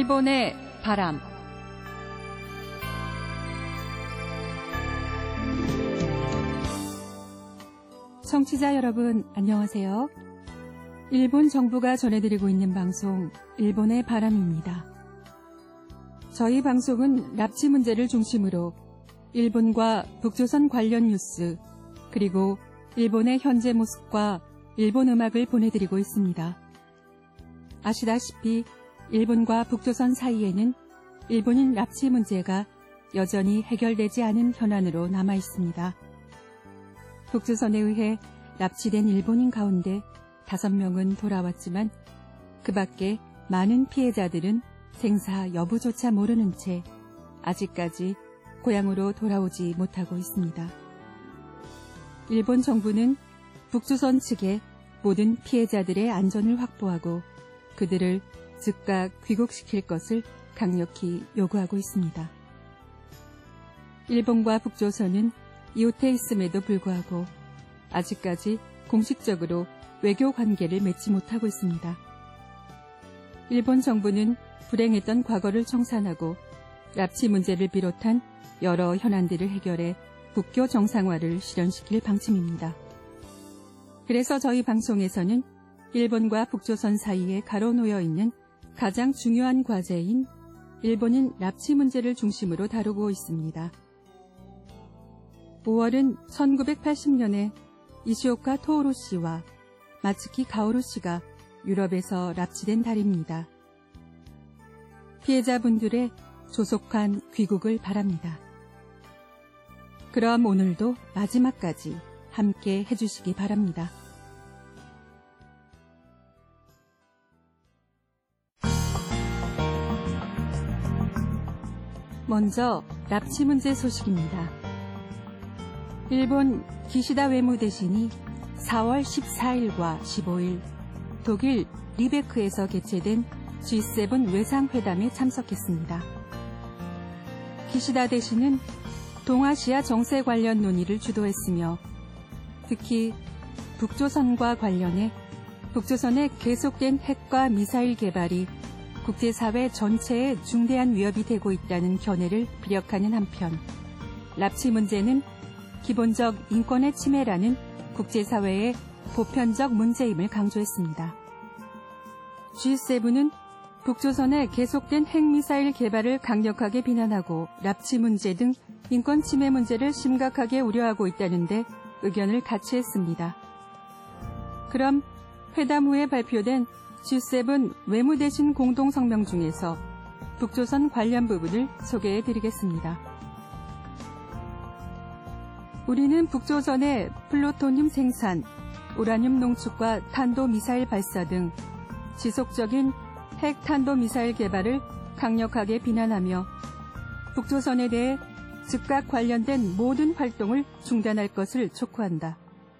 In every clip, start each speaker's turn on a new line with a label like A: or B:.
A: 일본의 바람. 청취자 여러분, 안녕하세요. 일본 정부가 전해드리고 있는 방송, 일본의 바람입니다. 저희 방송은 납치 문제를 중심으로 일본과 북조선 관련 뉴스, 그리고 일본의 현재 모습과 일본 음악을 보내드리고 있습니다. 아시다시피 일본과 북조선 사이에는 일본인 납치 문제가 여전히 해결되지 않은 현안으로 남아 있습니다. 북조선에 의해 납치된 일본인 가운데 5명은 돌아왔지만 그 밖에 많은 피해자들은 생사 여부조차 모르는 채 아직까지 고향으로 돌아오지 못하고 있습니다. 일본 정부는 북조선 측에 모든 피해자들의 안전을 확보하고 그들을 즉각 귀국시킬 것을 강력히 요구하고 있습니다. 일본과 북조선은 이웃해 있음에도 불구하고 아직까지 공식적으로 외교 관계를 맺지 못하고 있습니다. 일본 정부는 불행했던 과거를 청산하고 납치 문제를 비롯한 여러 현안들을 해결해 국교 정상화를 실현시킬 방침입니다. 그래서 저희 방송에서는 일본과 북조선 사이에 가로놓여 있는 가장 중요한 과제인 일본인 납치 문제를 중심으로 다루고 있습니다. 5월은 1980년에 이시오카 토오루 씨와 마츠키 가오루 씨가 유럽에서 납치된 달입니다. 피해자분들의 조속한 귀국을 바랍니다. 그럼 오늘도 마지막까지 함께 해주시기 바랍니다. 먼저 납치 문제 소식입니다. 일본 기시다 외무대신이 4월 14일과 15일 독일 리베크에서 개최된 G7 외상회담에 참석했습니다. 기시다 대신은 동아시아 정세 관련 논의를 주도했으며 특히 북조선과 관련해 북조선의 계속된 핵과 미사일 개발이 국제사회 전체에 중대한 위협이 되고 있다는 견해를 피력하는 한편 납치 문제는 기본적 인권의 침해라는 국제사회의 보편적 문제임을 강조했습니다. G7은 북조선의 계속된 핵미사일 개발을 강력하게 비난하고 납치 문제 등 인권 침해 문제를 심각하게 우려하고 있다는데 의견을 같이 했습니다. 그럼 회담 후에 발표된 G7 외무대신 공동성명 중에서 북조선 관련 부분을 소개해드리겠습니다. 우리는 북조선의 플루토늄 생산, 우라늄 농축과 탄도미사일 발사 등 지속적인 핵탄도미사일 개발을 강력하게 비난하며 북조선에 대해 즉각 관련된 모든 활동을 중단할 것을 촉구한다.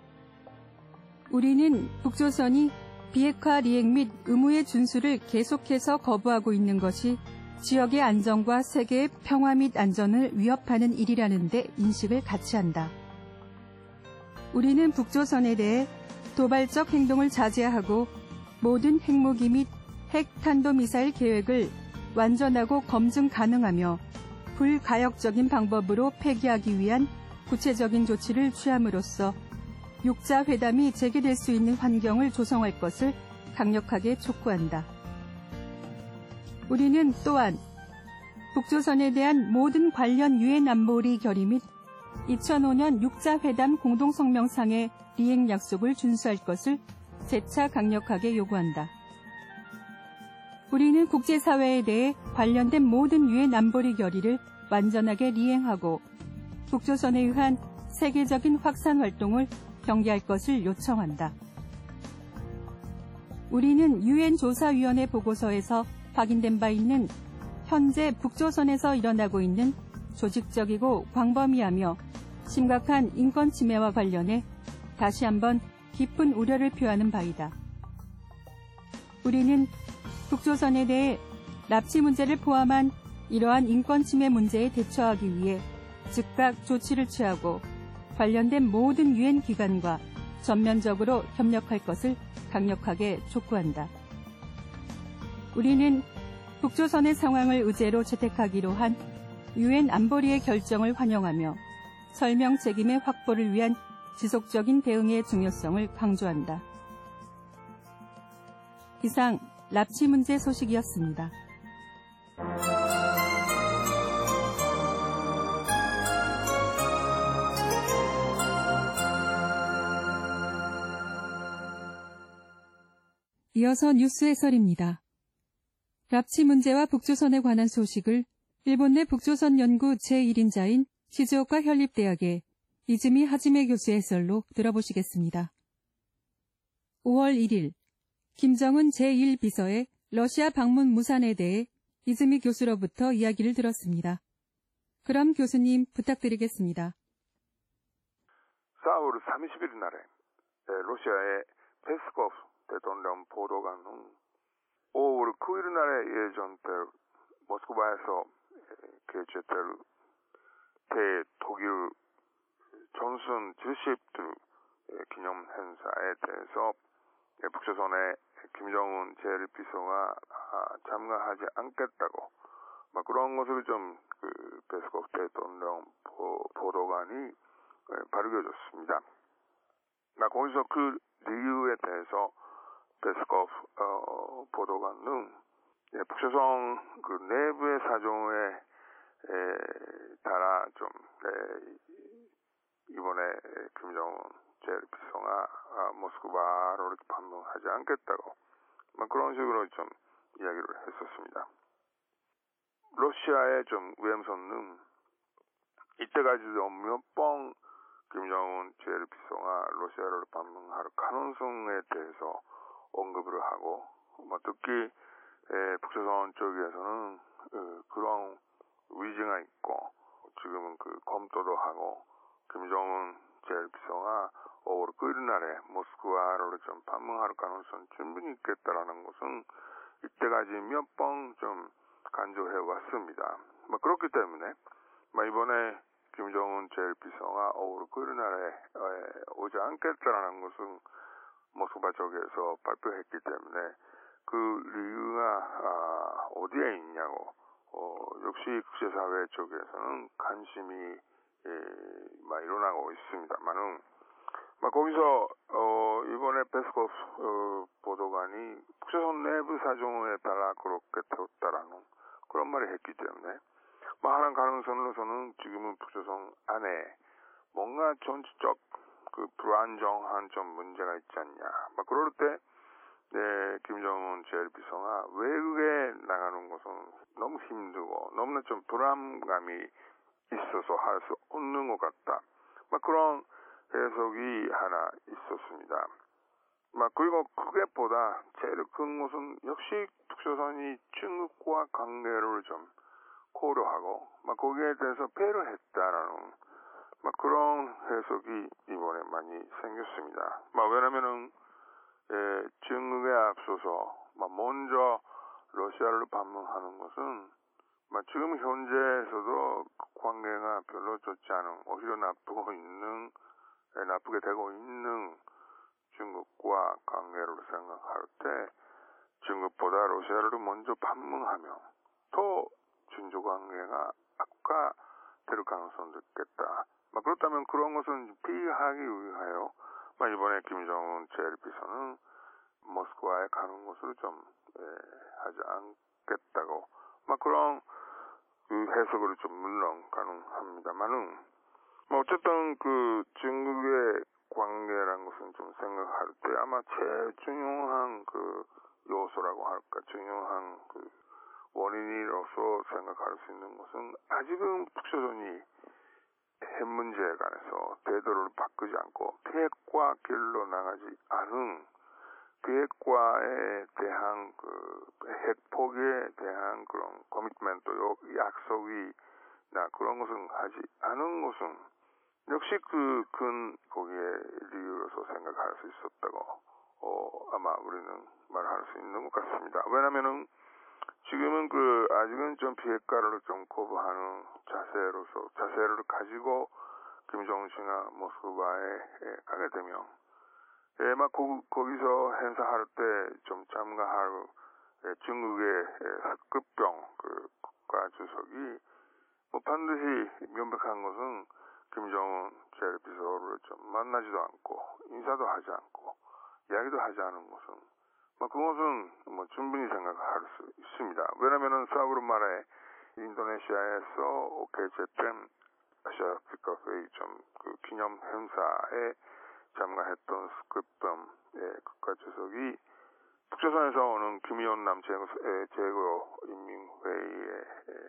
A: 우리는 북조선이 비핵화 리행 및 의무의 준수를 계속해서 거부하고 있는 것이 지역의 안정과 세계의 평화 및 안전을 위협하는 일이라는 데 인식을 같이 한다. 우리는 북조선에 대해 도발적 행동을 자제하고 모든 핵무기 및 핵탄도미사일 계획을 완전하고 검증 가능하며 불가역적인 방법으로 폐기하기 위한 구체적인 조치를 취함으로써 육자 회담이 재개될 수 있는 환경을 조성할 것을 강력하게 촉구한다. 우리는 또한 북조선에 대한 모든 관련 유엔 안보리 결의 및 2005년 육자 회담 공동성명상의 리행 약속을 준수할 것을 재차 강력하게 요구한다. 우리는 국제사회에 대해 관련된 모든 유엔 안보리 결의를 완전하게 리행하고 북조선에 의한 세계적인 확산 활동을 경계할 것을 요청한다. 우리는 유엔 조사위원회 보고서에서 확인된 바 있는 현재 북조선에서 일어나고 있는 조직적이고 광범위하며 심각한 인권 침해와 관련해 다시 한번 깊은 우려를 표하는 바이다. 우리는 북조선에 대해 납치 문제를 포함한 이러한 인권 침해 문제에 대처하기 위해 즉각 조치를 취하고 관련된 모든 유엔 기관과 전면적으로 협력할 것을 강력하게 촉구한다. 우리는 북조선의 상황을 의제로 채택하기로 한 유엔 안보리의 결정을 환영하며 설명 책임의 확보를 위한 지속적인 대응의 중요성을 강조한다. 이상 납치 문제 소식이었습니다. 이어서 뉴스 해설입니다. 납치 문제와 북조선에 관한 소식을 일본 내 북조선 연구 제1인자인 시즈오카 현립대학의 이즈미 하지메 교수 해설로 들어보시겠습니다. 5월 1일 김정은 제1비서의 러시아 방문 무산에 대해 이즈미 교수로부터 이야기를 들었습니다. 그럼 교수님 부탁드리겠습니다.
B: 4월 30일 날에 러시아의 페스코프 대통령 보도관은 5월 9일 날에 예정될 모스크바에서 개최될 대독일 전순 70주 기념 행사에 대해서 북조선의 김정은 제1비서가 참가하지 않겠다고 그런 것을 좀 페스코프 대통령 보도관이 밝혀줬습니다. 거기서 그 이유에 대해서 페스코프 보도관은 북조선 내부의 사정에 따라 좀 이번에 김정은 제1비서가 모스크바로 이렇게 방문하지 않겠다고 그런 식으로 좀 이야기를 했었습니다. 러시아의 좀 외무성은 이때까지도 몇 번 김정은 제1비서가 러시아를 방문할 가능성에 대해서 언급을 하고 특히 북조선 쪽에서는 그런 의지가 있고 지금은 검토도 하고 김정은 제1비서가 5월 9일 날에 모스크바를 좀 방문할 가능성이 충분히 있겠다라는 것은 이때까지 몇 번 좀 강조해 왔습니다. 그렇기 때문에 이번에 김정은 제1비서가 5월 9일 날에 오지 않겠다라는 것은 모스크바 쪽에서 발표했기 때문에 그 이유가 어디에 있냐고 역시 국제사회 쪽에서는 관심이 일어나고 있습니다만은 거기서 이번에 페스코프 보도관이 북조선 내부 사정에 따라 그렇게 되었다라는 그런 말을 했기 때문에 하는 가능성으로서는 지금은 북조선 안에 뭔가 전체적 불안정한 좀 문제가 있지 않냐. 그럴 때 김정은 제1비서가 외국에 나가는 것은 너무 힘들고 너무나 좀 불안감이 있어서 할 수 없는 것 같다. 그런 해석이 하나 있었습니다. 그리고 그것보다 제일 큰 것은 역시 북조선이 중국과 관계를 좀 고려하고 거기에 대해서 배려했다라는 그런 해석이 이번에 많이 생겼습니다. 왜냐면은 중국에 앞서서 먼저 러시아를 방문하는 것은 지금 현재에서도 관계가 별로 좋지 않은 오히려 나쁘게 되고 있는 중국과 관계를 생각할 때 중국보다 러시아를 먼저 방문하면 더 중조 관계가 악화될 가능성도 있겠다. 그렇다면 그런 것은 피하기 위하여 이번에 김정은 제1비서는 모스크바에 가는 것을 좀 하지 않겠다고 그런 해석으로 좀 물론 가능합니다만은 어쨌든 중국의 관계라는 것은 좀 생각할 때 아마 제일 중요한 요소라고 할까 중요한 원인으로서 생각할 수 있는 것은 아직은 북조선이 핵 문제에 관해서 태도를 바꾸지 않고 비핵화 길로 나가지 않은 비핵화에 대한 핵 포기에 대한 그런 커미트먼트 약속이나 그런 것은 하지 않은 것은 역시 거기에 이유로서 생각할 수 있었다고 아마 우리는 말할 수 있는 것 같습니다. 왜냐면은 지금은 아직은 좀 비핵화를 좀 거부하는 자세를 가지고 김정은 씨가 모스크바에 가게 되면 거기서 행사할 때 좀 참가할 중국의 흑급병 국가주석이 반드시 명백한 것은 김정은 제1비서를 좀 만나지도 않고 인사도 하지 않고 이야기도 하지 않은 것은 그것은 충분히 생각할 수 있습니다. 왜냐하면 사우르 말에 인도네시아에서 개최된 아시아 아프리카 회의 기념 행사에 참가했던 흑급병의 국가주석이 북조선에서 오는 김의원남 제거인민회의의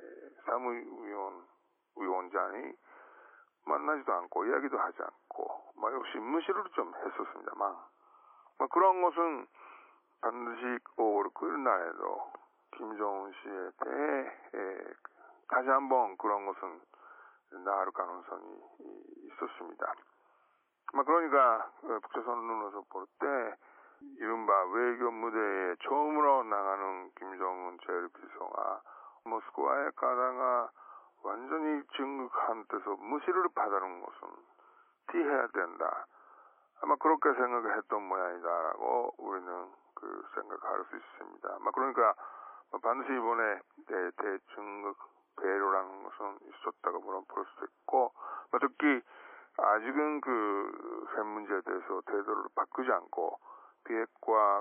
B: 사무위원장이 만나지도 않고 이야기도 하지 않고 역시 무시를 좀 했었습니다만 그런 것은 반드시 5월 9일 날에도 김정은 씨에 대해 다시 한번 그런 것은 나을 가능성이 있었습니다. 그러니까 북조선 눈으로서 볼 때 이른바 외교 무대에 처음으로 나가는 김정은 제1비서가 모스크바에 가다가 완전히 중국한테서 무시를 받는 것은 피해야 된다. 아마 그렇게 생각했던 모양이다라고 우리는 생각할 수 있습니다. 그러니까 반드시 이번에 대중국 배려라는 것은 있었다고 볼 수도 있고, 특히 아직은 핵 문제에 대해서 태도를 바꾸지 않고 비핵화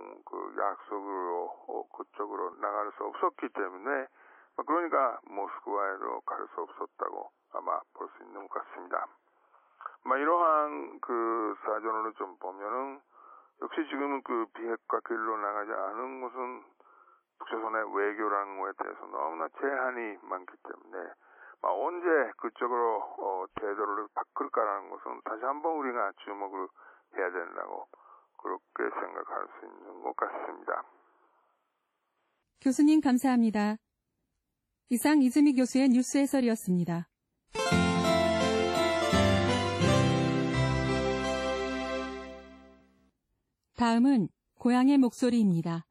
B: 약속으로 그쪽으로 나갈 수 없었기 때문에 그러니까 모스크바에도 갈 수 없었다고 아마 볼 수 있는 것 같습니다. 이러한 사전으로 좀 보면은 역시 지금은 비핵화 길로 나가지 않은 것은 북조선의 외교라는 것에 대해서 너무나 제한이 많기 때문에 언제 그쪽으로 태도를 바꿀까라는 것은 다시 한번 우리가 주목을 해야 된다고 그렇게 생각할 수 있는 것 같습니다.
A: 교수님 감사합니다. 이상 이즈미 교수의 뉴스 해설이었습니다. 다음은 고향의 목소리입니다.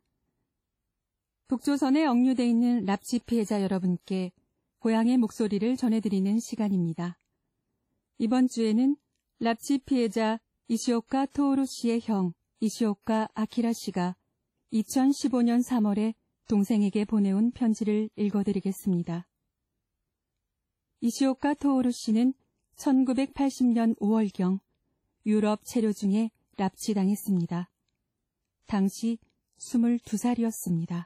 A: 북조선에 억류돼 있는 납치 피해자 여러분께 고향의 목소리를 전해드리는 시간입니다. 이번 주에는 납치 피해자 이시오카 토오루 씨의 형 이시오카 아키라 씨가 2015년 3월에 동생에게 보내온 편지를 읽어드리겠습니다. 이시오카 토오루 씨는 1980년 5월경 유럽 체류 중에 납치당했습니다. 당시 22살이었습니다.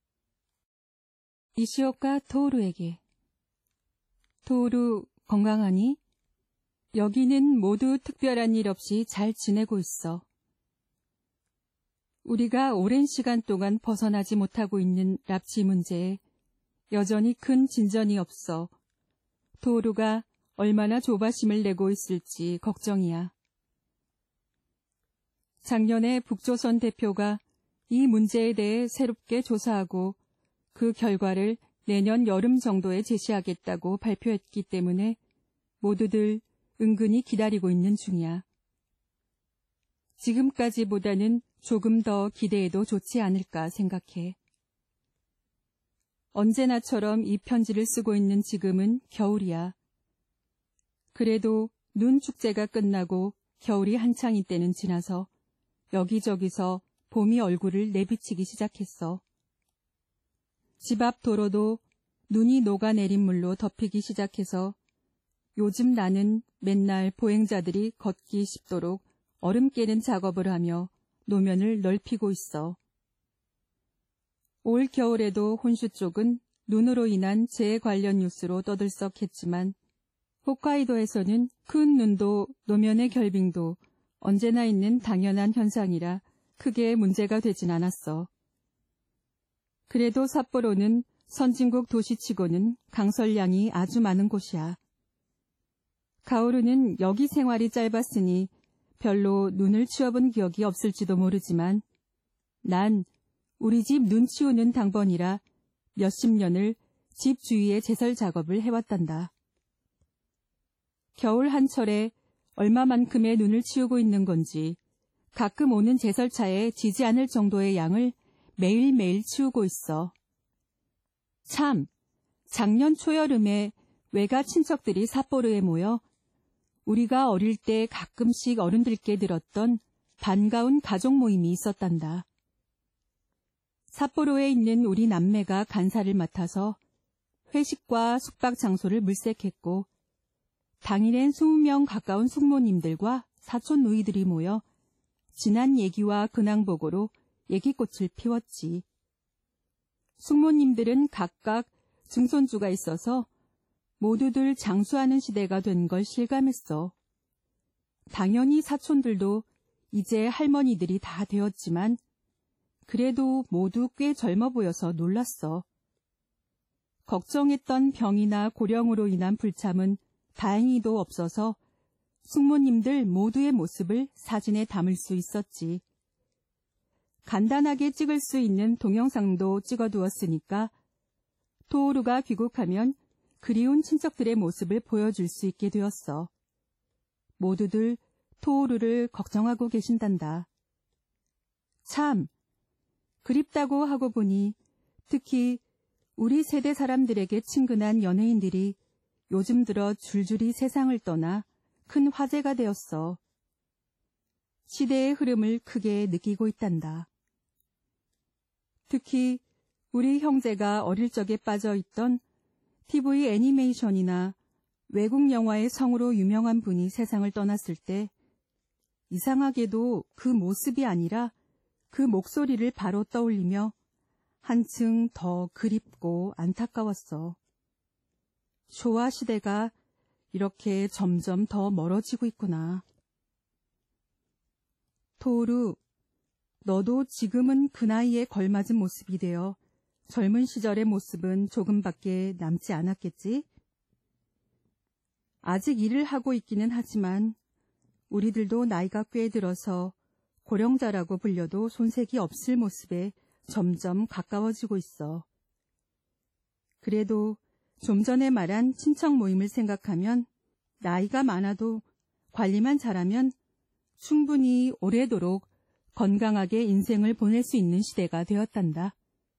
A: 이시오카 토오루에게 토오루 건강하니? 여기는 모두 특별한 일 없이 잘 지내고 있어. 우리가 오랜 시간 동안 벗어나지 못하고 있는 납치 문제에 여전히 큰 진전이 없어 토오루가 얼마나 조바심을 내고 있을지 걱정이야. 작년에 북조선 대표가 이 문제에 대해 새롭게 조사하고 그 결과를 내년 여름 정도에 제시하겠다고 발표했기 때문에 모두들 은근히 기다리고 있는 중이야. 지금까지보다는 조금 더 기대해도 좋지 않을까 생각해. 언제나처럼 이 편지를 쓰고 있는 지금은 겨울이야. 그래도 눈 축제가 끝나고 겨울이 한창인 때는 지나서 여기저기서 봄이 얼굴을 내비치기 시작했어. 집 앞 도로도 눈이 녹아내린 물로 덮이기 시작해서 요즘 나는 맨날 보행자들이 걷기 쉽도록 얼음 깨는 작업을 하며 노면을 넓히고 있어. 올 겨울에도 혼슈 쪽은 눈으로 인한 재해 관련 뉴스로 떠들썩했지만 홋카이도에서는 큰 눈도 노면의 결빙도 언제나 있는 당연한 현상이라 크게 문제가 되진 않았어. 그래도 삿포로는 선진국 도시치고는 강설량이 아주 많은 곳이야. 가오루는 여기 생활이 짧았으니 별로 눈을 치워본 기억이 없을지도 모르지만 난 우리 집 눈 치우는 당번이라 몇십 년을 집 주위에 제설 작업을 해왔단다. 겨울 한철에 얼마만큼의 눈을 치우고 있는 건지 가끔 오는 제설차에 지지 않을 정도의 양을 매일매일 치우고 있어. 참, 작년 초여름에 외가 친척들이 삿포로에 모여 우리가 어릴 때 가끔씩 어른들께 들었던 반가운 가족 모임이 있었단다. 삿포로에 있는 우리 남매가 간사를 맡아서 회식과 숙박 장소를 물색했고 당일엔 20명 가까운 숙모님들과 사촌 누이들이 모여 지난 얘기와 근황보고로 얘기꽃을 피웠지. 숙모님들은 각각 증손주가 있어서 모두들 장수하는 시대가 된 걸 실감했어. 당연히 사촌들도 이제 할머니들이 다 되었지만 그래도 모두 꽤 젊어 보여서 놀랐어. 걱정했던 병이나 고령으로 인한 불참은 다행히도 없어서 숙모님들 모두의 모습을 사진에 담을 수 있었지. 간단하게 찍을 수 있는 동영상도 찍어두었으니까 토오루가 귀국하면 그리운 친척들의 모습을 보여줄 수 있게 되었어. 모두들 토오루를 걱정하고 계신단다. 참, 그립다고 하고 보니 특히 우리 세대 사람들에게 친근한 연예인들이 요즘 들어 줄줄이 세상을 떠나 큰 화제가 되었어. 시대의 흐름을 크게 느끼고 있단다. 특히 우리 형제가 어릴 적에 빠져있던 TV 애니메이션이나 외국 영화의 성으로 유명한 분이 세상을 떠났을 때 이상하게도 그 모습이 아니라 그 목소리를 바로 떠올리며 한층 더 그립고 안타까웠어. 쇼와 시대가 이렇게 점점 더 멀어지고 있구나. 토오루, 너도 지금은 그 나이에 걸맞은 모습이 되어 젊은 시절의 모습은 조금밖에 남지 않았겠지? 아직 일을 하고 있기는 하지만 우리들도 나이가 꽤 들어서 고령자라고 불려도 손색이 없을 모습에 점점 가까워지고 있어. 그래도 좀 전에 말한 친척 모임을 생각하면 나이가 많아도 관리만 잘하면 충분히 오래도록 건강하게 인생을 보낼 수 있는 시대가 되었단다.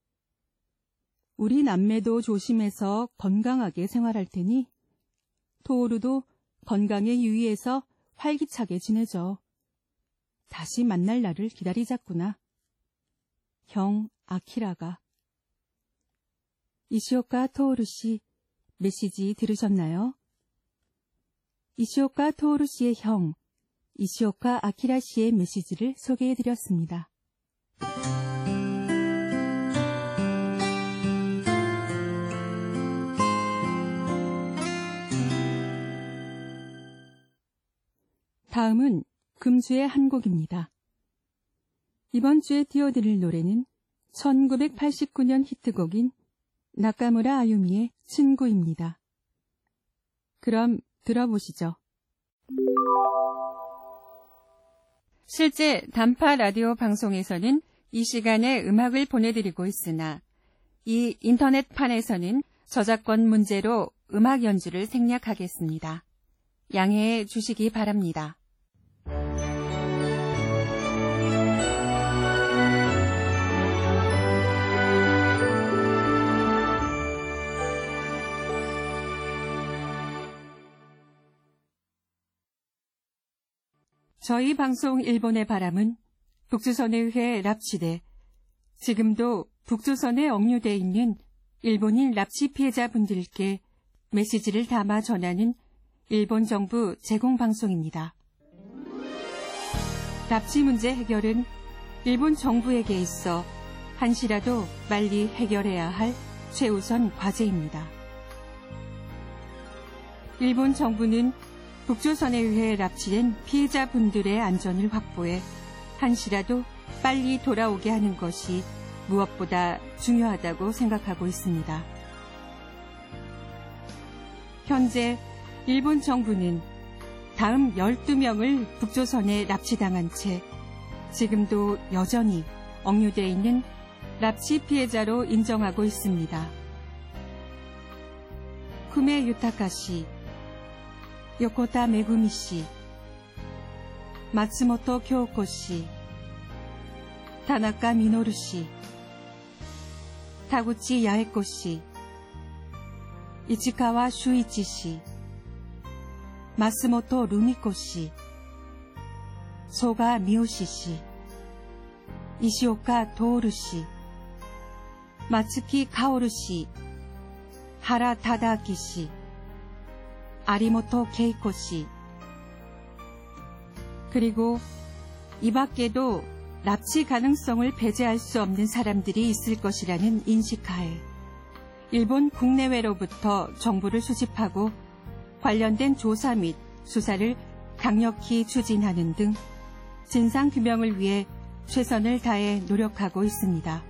A: 우리 남매도 조심해서 건강하게 생활할 테니 토오루도 건강에 유의해서 활기차게 지내죠. 다시 만날 날을 기다리자꾸나. 형 아키라가. 이시오카 토오루 씨, 메시지 들으셨나요? 이시오카 토오루 씨의 형, 이시오카 아키라 씨의 메시지를 소개해드렸습니다. 다음은 금주의 한 곡입니다. 이번 주에 띄워드릴 노래는 1989년 히트곡인 나카무라 아유미의 친구입니다. 그럼 들어보시죠. 실제 단파 라디오 방송에서는 이 시간에 음악을 보내드리고 있으나 이 인터넷판에서는 저작권 문제로 음악 연주를 생략하겠습니다. 양해해 주시기 바랍니다. 저희 방송 일본의 바람은 북조선에 의해 납치돼 지금도 북조선에 억류돼 있는 일본인 납치 피해자분들께 메시지를 담아 전하는 일본 정부 제공 방송입니다. 납치 문제 해결은 일본 정부에게 있어 한시라도 빨리 해결해야 할 최우선 과제입니다. 일본 정부는 북조선에 의해 납치된 피해자분들의 안전을 확보해 한시라도 빨리 돌아오게 하는 것이 무엇보다 중요하다고 생각하고 있습니다. 현재 일본 정부는 다음 12명을 북조선에 납치당한 채 지금도 여전히 억류되어 있는 납치 피해자로 인정하고 있습니다. 쿠메 유타카 씨, 요코타 메구미 씨, 마츠모토 교코 씨, 타나카 미노루 씨, 타구치 야에코 씨, 이치카와 슈이치 씨, 마스모토 루미코 씨, 소가 미오시 씨, 이시오카 도오루 씨, 마츠키 카오루 씨, 하라 타다아키 씨, 아리모토 케이코 씨, 그리고 이 밖에도 납치 가능성을 배제할 수 없는 사람들이 있을 것이라는 인식하에 일본 국내외로부터 정보를 수집하고 관련된 조사 및 수사를 강력히 추진하는 등 진상규명을 위해 최선을 다해 노력하고 있습니다.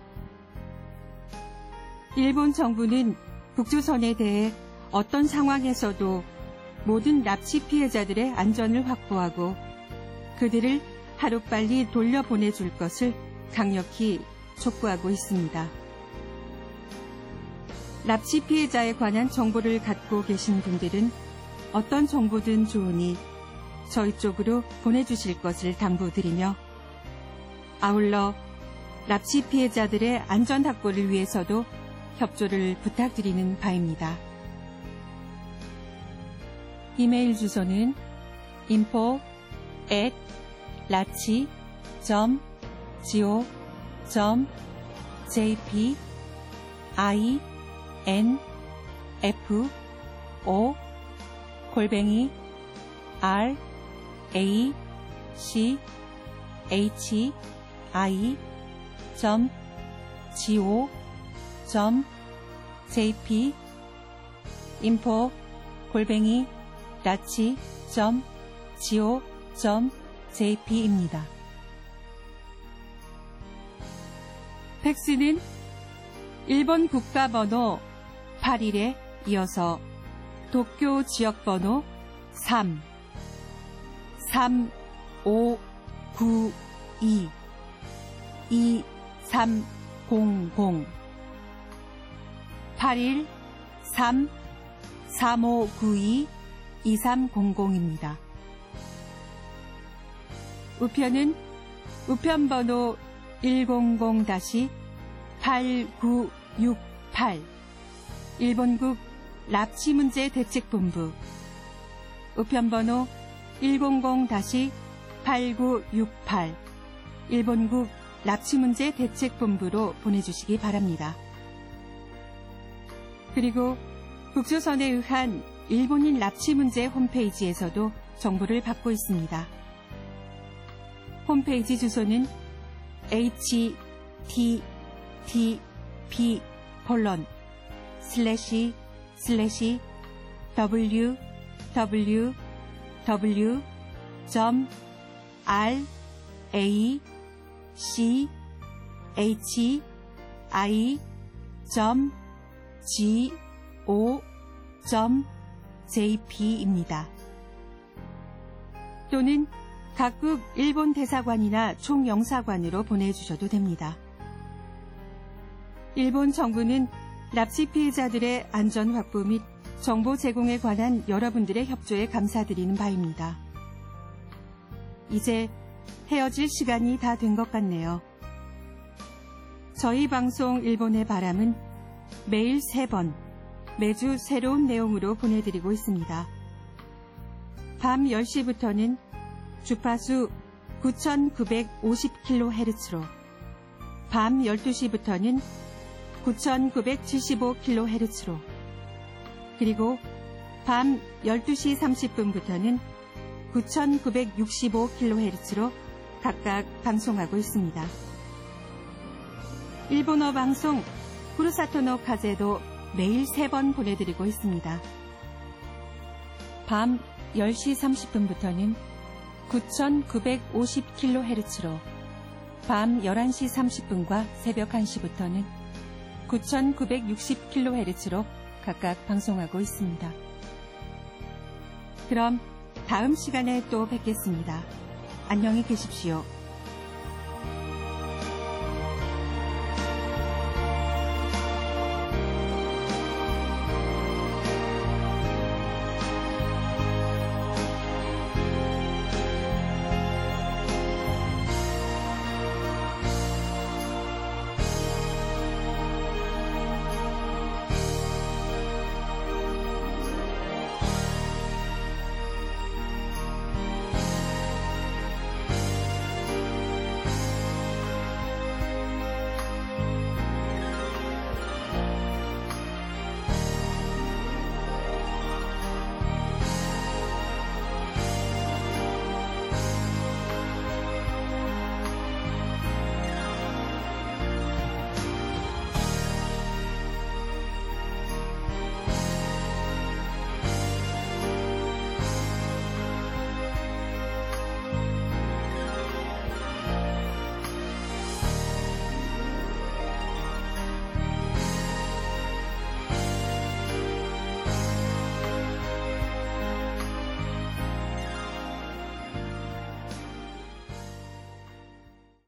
A: 일본 정부는 북조선에 대해 어떤 상황에서도 모든 납치 피해자들의 안전을 확보하고 그들을 하루빨리 돌려보내줄 것을 강력히 촉구하고 있습니다. 납치 피해자에 관한 정보를 갖고 계신 분들은 어떤 정보든 좋으니 저희 쪽으로 보내주실 것을 당부드리며 아울러 납치 피해자들의 안전 확보를 위해서도 협조를 부탁드리는 바입니다. 이메일 주소는 info@lachi.go.jp info@lachi.go.jp info@lachi.go.jp입니다. 팩스는 일본 국가번호 81에 이어서 도쿄 지역번호 33592-2300 813-3592-2300입니다. 우편은 우편번호 100-8968 일본국 납치문제대책본부 우편번호 100-8968 일본국 납치문제대책본부로 보내주시기 바랍니다. 그리고 북조선에 의한 일본인 납치문제 홈페이지에서도 정보를 받고 있습니다. 홈페이지 주소는 www.lachi-go.jp입니다. 또는 각국 일본 대사관이나 총영사관으로 보내주셔도 됩니다. 일본 정부는 납치 피해자들의 안전 확보 및 정보 제공에 관한 여러분들의 협조에 감사드리는 바입니다. 이제 헤어질 시간이 다 된 것 같네요. 저희 방송 일본의 바람은 매일 3번, 매주 새로운 내용으로 보내드리고 있습니다. 밤 10시부터는 주파수 9950kHz로, 밤 12시부터는 9975kHz로, 그리고 밤 12시 30분부터는 9965kHz로 각각 방송하고 있습니다. 일본어 방송 후루사토노 카제도 매일 3번 보내드리고 있습니다. 밤 10시 30분부터는 9950kHz로, 밤 11시 30분과 새벽 1시부터는 9960kHz로 각각 방송하고 있습니다. 그럼 다음 시간에 또 뵙겠습니다. 안녕히 계십시오.